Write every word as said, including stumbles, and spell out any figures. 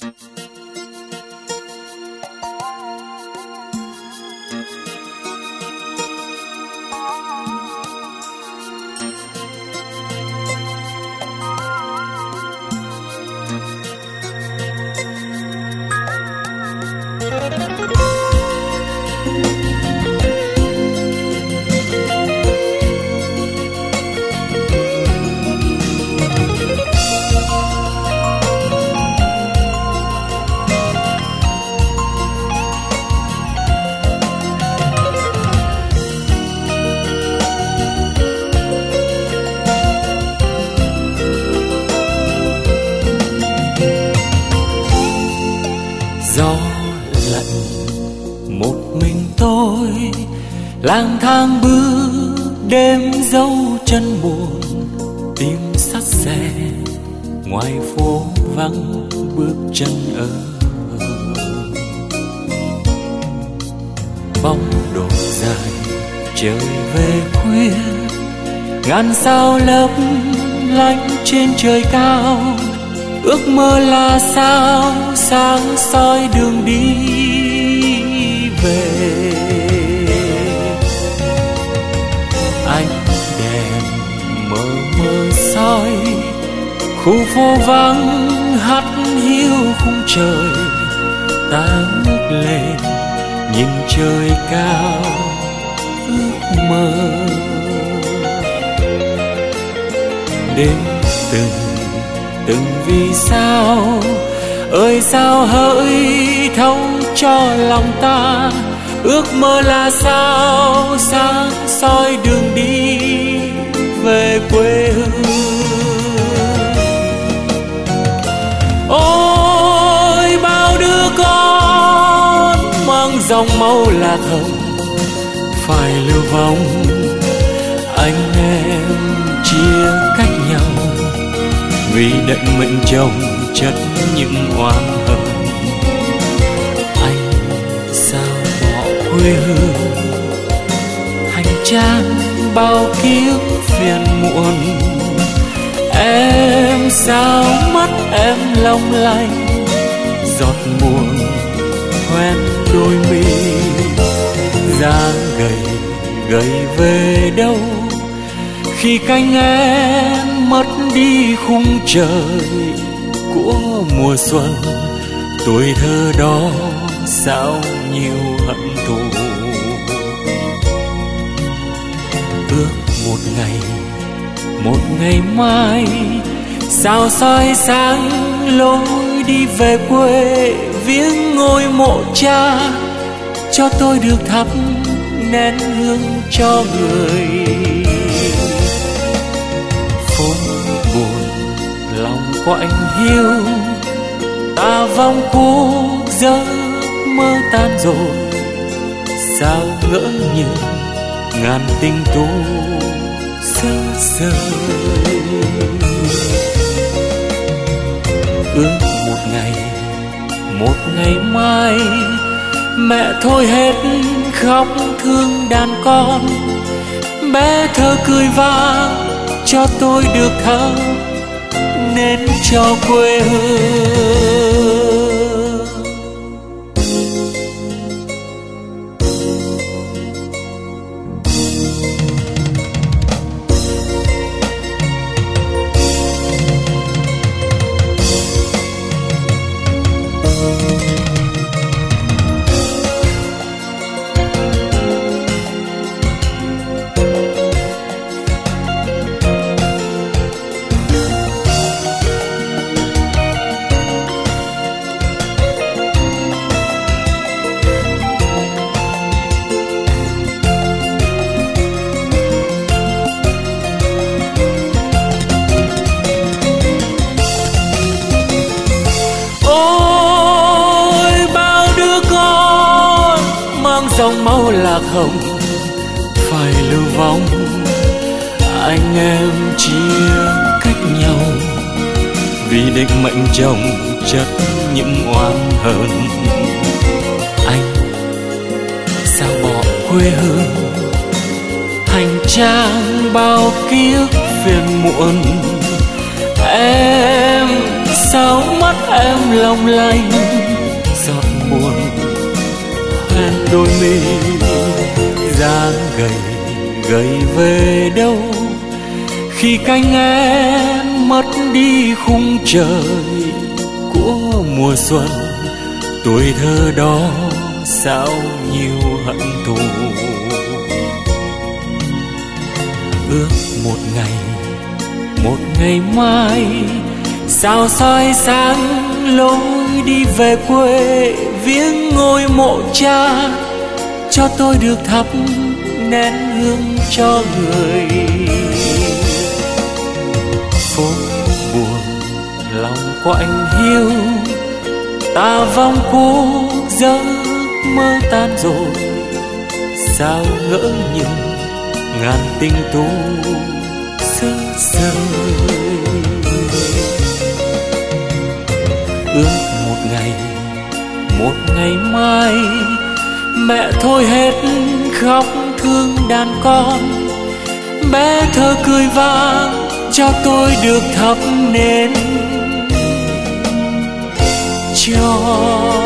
Gió lạnh một mình tôi lang thang bước đêm dấu chân buồn, tim sắt xe ngoài phố vắng bước chân ở bóng đổ dài trời về khuya, ngàn sao lấp lánh trên trời cao. Ước mơ là sao sáng soi đường đi về. Ánh đèn mờ mờ soi khu phố vắng hắt hiu khung trời. Ta ngước lên nhìn trời cao ước mơ. Đêm từng từng vì sao ơi sao hỡi thấu cho lòng ta. Ước mơ là sao sáng soi đường đi về quê hương. Ôi bao đứa con mang dòng máu lạc hồng phải lưu vong. Anh em chia cách nhau vì định mệnh chồng chất những oan hờn. Anh sao bỏ quê hương hành trang bao kiếp phiền muộn. Em sao mắt em long lanh giọt buồn hoen đôi mi. Dáng gầy gầy về đâu khi cánh én mất đi khung trời của mùa xuân. Tuổi thơ đó sao nhiều hận thù. Ước một ngày một ngày mai sao soi sáng lối đi về quê. Viếng ngôi mộ cha cho tôi được thắp nén hương cho người. Phố buồn lòng quạnh hiu ta vong cuộc giấc mơ tan rồi. Sao ngỡ như ngàn tình tu sơ sơi. Ước một ngày một ngày mai mẹ thôi hết khóc thương đàn con. Bé thơ cười vang cho tôi được thở nên cho quê hương. Dòng máu lạc hồng phải lưu vong. Anh em chia cách nhau vì định mệnh chồng chất những oan hờn. Anh sao bỏ quê hương hành trang bao kiếp phiền muộn. Em sao mắt em long lanh, giọt buồn hoen đôi mi, dáng gầy gầy về đâu khi cánh em mất đi khung trời của mùa xuân. Tuổi thơ đó sao nhiều hận thù, ước một ngày một ngày mai sao soi sáng lối đi về quê, viếng ngôi mộ cha cho tôi được thắp nén hương cho người. Phố buồn lòng quạnh hiu, ta vong cũ giấc mơ tan rồi, sao ngỡ những ngàn tình tu sơ sơ. Ước một ngày một ngày mai mẹ thôi hết khóc thương đàn con, bé thơ cười vang cho tôi được thắp nến cho